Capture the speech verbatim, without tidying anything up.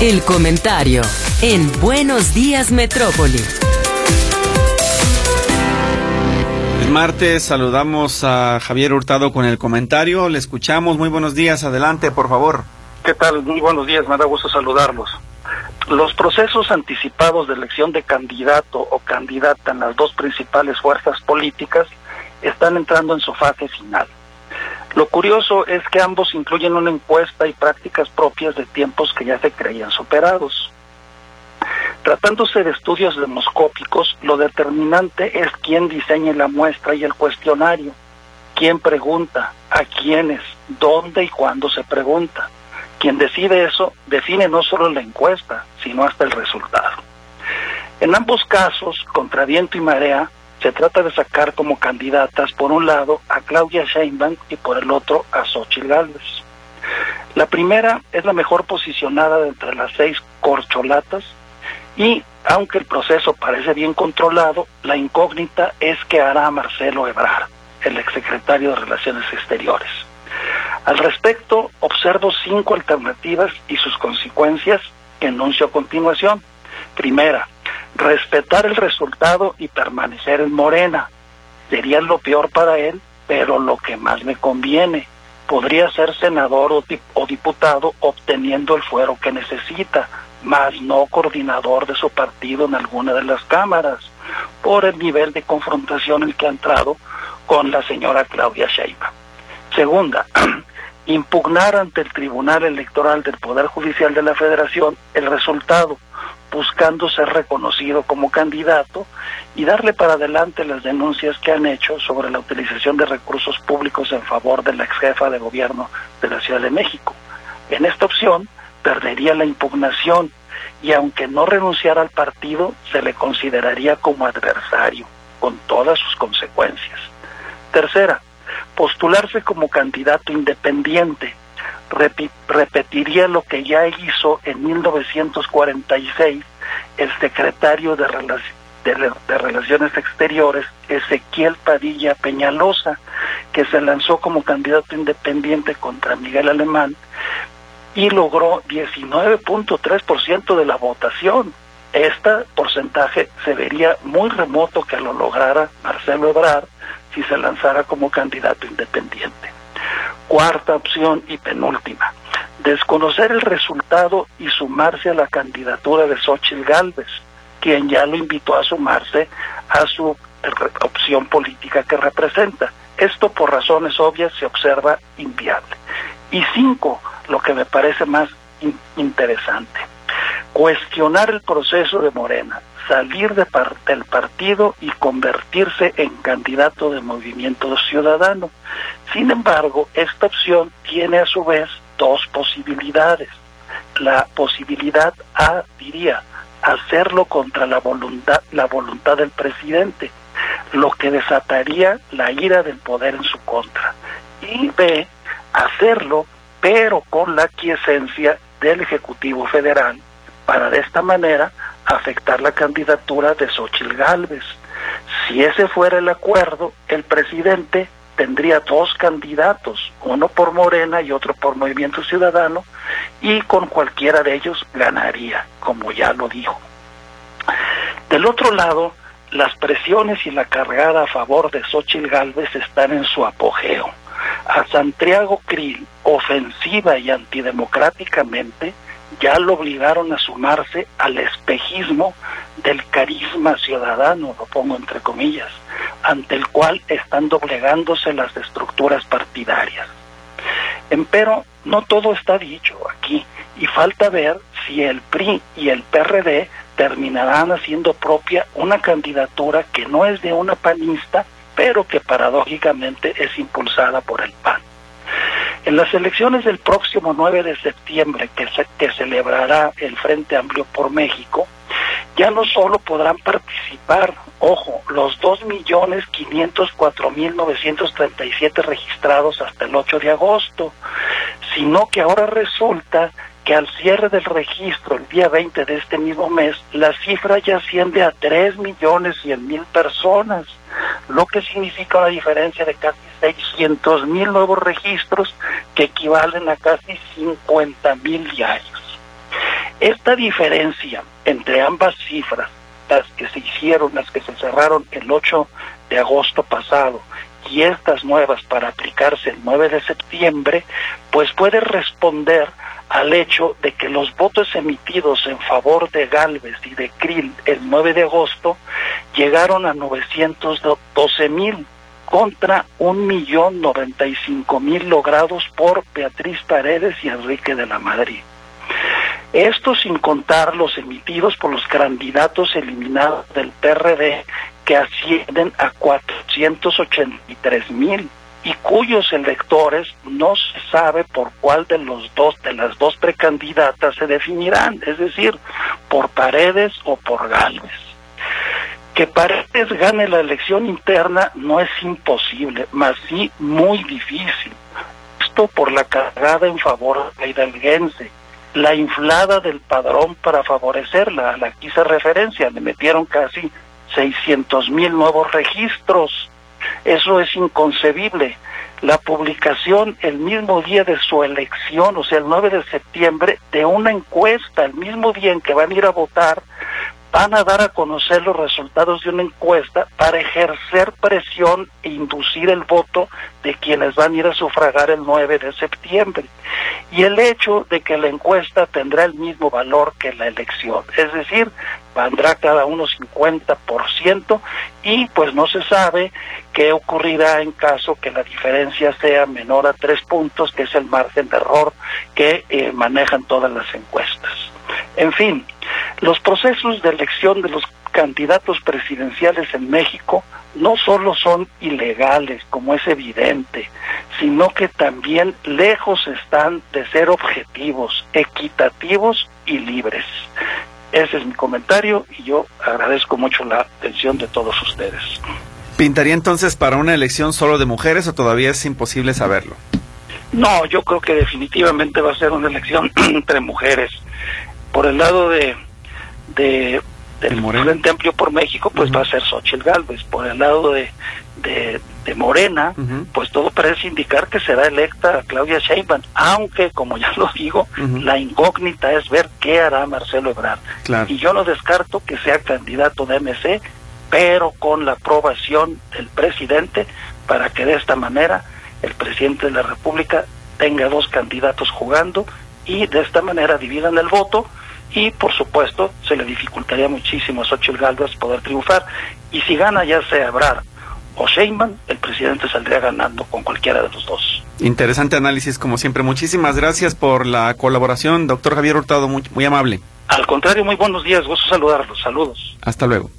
El comentario en Buenos Días Metrópoli. El martes saludamos a Javier Hurtado con el comentario. Le escuchamos. Muy buenos días. Adelante, por favor. ¿Qué tal? Muy buenos días. Me da gusto saludarlos. Los procesos anticipados de elección de candidato o candidata en las dos principales fuerzas políticas están entrando en su fase final. Lo curioso es que ambos incluyen una encuesta y prácticas propias de tiempos que ya se creían superados. Tratándose de estudios demoscópicos, lo determinante es quién diseña la muestra y el cuestionario, quién pregunta, a quiénes, dónde y cuándo se pregunta. Quien decide eso define no solo la encuesta, sino hasta el resultado. En ambos casos, contra viento y marea, se trata de sacar como candidatas, por un lado, a Claudia Sheinbaum y por el otro, a Xóchitl Gálvez. La primera es la mejor posicionada de entre las seis corcholatas y, aunque el proceso parece bien controlado, la incógnita es qué hará Marcelo Ebrard, el exsecretario de Relaciones Exteriores. Al respecto, observo cinco alternativas y sus consecuencias que enuncio a continuación. Primera, respetar el resultado y permanecer en Morena. Sería lo peor para él, pero lo que más me conviene. Podría ser senador o, dip- o diputado obteniendo el fuero que necesita, mas no coordinador de su partido en alguna de las cámaras, por el nivel de confrontación en el que ha entrado con la señora Claudia Sheinbaum. Segunda, impugnar ante el Tribunal Electoral del Poder Judicial de la Federación el resultado, buscando ser reconocido como candidato y darle para adelante las denuncias que han hecho sobre la utilización de recursos públicos en favor de la ex jefa de gobierno de la Ciudad de México. En esta opción, perdería la impugnación y aunque no renunciara al partido, se le consideraría como adversario, con todas sus consecuencias. Tercera, postularse como candidato independiente. Repi- repetiría lo que ya hizo en mil novecientos cuarenta y seis el secretario de, Relac- de, de Relaciones Exteriores, Ezequiel Padilla Peñalosa, que se lanzó como candidato independiente contra Miguel Alemán y logró diecinueve punto tres por ciento de la votación. Este porcentaje se vería muy remoto que lo lograra Marcelo Ebrard si se lanzara como candidato independiente. Cuarta opción y penúltima, desconocer el resultado y sumarse a la candidatura de Xóchitl Gálvez, quien ya lo invitó a sumarse a su opción política que representa. Esto por razones obvias se observa inviable. Y cinco, lo que me parece más in- interesante, cuestionar el proceso de Morena, salir de par- del partido y convertirse en candidato de Movimiento Ciudadano. Sin embargo, esta opción tiene a su vez dos posibilidades. La posibilidad A, diría, hacerlo contra la voluntad, la voluntad del presidente, lo que desataría la ira del poder en su contra. Y B, hacerlo, pero con la aquiescencia del Ejecutivo Federal, para de esta manera afectar la candidatura de Xóchitl Gálvez. Si ese fuera el acuerdo, el presidente tendría dos candidatos, uno por Morena y otro por Movimiento Ciudadano, y con cualquiera de ellos ganaría, como ya lo dijo. Del otro lado, las presiones y la cargada a favor de Xóchitl Gálvez están en su apogeo. A Santiago Krill, ofensiva y antidemocráticamente, ya lo obligaron a sumarse al espejismo del carisma ciudadano, lo pongo entre comillas, ante el cual están doblegándose las estructuras partidarias. Empero, no todo está dicho aquí, y falta ver si el P R I y el P R D terminarán haciendo propia una candidatura que no es de una panista, pero que paradójicamente es impulsada por el P A N. En las elecciones del próximo nueve de septiembre, que, se, que celebrará el Frente Amplio por México, ya no solo podrán participar, ojo, los dos millones quinientos cuatro mil novecientos treinta y siete registrados hasta el ocho de agosto, sino que ahora resulta que al cierre del registro el día veinte de este mismo mes, la cifra ya asciende a tres millones cien mil personas, lo que significa una diferencia de casi seiscientos mil nuevos registros que equivalen a casi cincuenta mil diarios. Esta diferencia entre ambas cifras, las que se hicieron, las que se cerraron el ocho de agosto pasado, y estas nuevas para aplicarse el nueve de septiembre, pues puede responder al hecho de que los votos emitidos en favor de Gálvez y de Krill el nueve de agosto llegaron a novecientos doce mil contra un millón noventa y cinco mil logrados por Beatriz Paredes y Enrique de la Madrid. Esto sin contar los emitidos por los candidatos eliminados del P R D, que ascienden a cuatrocientos ochenta y tres mil y cuyos electores no se sabe por cuál de los dos de las dos precandidatas se definirán, es decir, por Paredes o por Gálvez. Que Paredes gane la elección interna no es imposible, mas sí muy difícil. Esto por la cargada en favor de la hidalguense, la inflada del padrón para favorecerla, a la que hice referencia, le metieron casi seiscientos mil nuevos registros. Eso es inconcebible. La publicación el mismo día de su elección, o sea, el nueve de septiembre, de una encuesta, el mismo día en que van a ir a votar, van a dar a conocer los resultados de una encuesta para ejercer presión e inducir el voto de quienes van a ir a sufragar el nueve de septiembre. Y el hecho de que la encuesta tendrá el mismo valor que la elección, es decir, vendrá cada uno cincuenta por ciento y pues no se sabe qué ocurrirá en caso que la diferencia sea menor a tres puntos, que es el margen de error que eh, manejan todas las encuestas. En fin, los procesos de elección de los candidatos presidenciales en México no solo son ilegales, como es evidente, sino que también lejos están de ser objetivos, equitativos y libres. Ese es mi comentario y yo agradezco mucho la atención de todos ustedes. ¿Pintaría entonces para una elección solo de mujeres o todavía es imposible saberlo? No, yo creo que definitivamente va a ser una elección entre mujeres. Por el lado de, de del Frente Amplio por México, pues uh-huh. va a ser Xóchitl Gálvez. Por el lado de, de, de Morena, uh-huh. pues todo parece indicar que será electa Claudia Sheinbaum, aunque, como ya lo digo, uh-huh. la incógnita es ver qué hará Marcelo Ebrard. Claro. Y yo no descarto que sea candidato de M C, pero con la aprobación del presidente, para que de esta manera el presidente de la República tenga dos candidatos jugando y de esta manera dividan el voto. Y, por supuesto, se le dificultaría muchísimo a Xóchitl Gálvez poder triunfar. Y si gana ya sea Ebrard o Sheinbaum, el presidente saldría ganando con cualquiera de los dos. Interesante análisis, como siempre. Muchísimas gracias por la colaboración, doctor Javier Hurtado, muy, muy amable. Al contrario, muy buenos días, gusto saludarlos. Saludos. Hasta luego.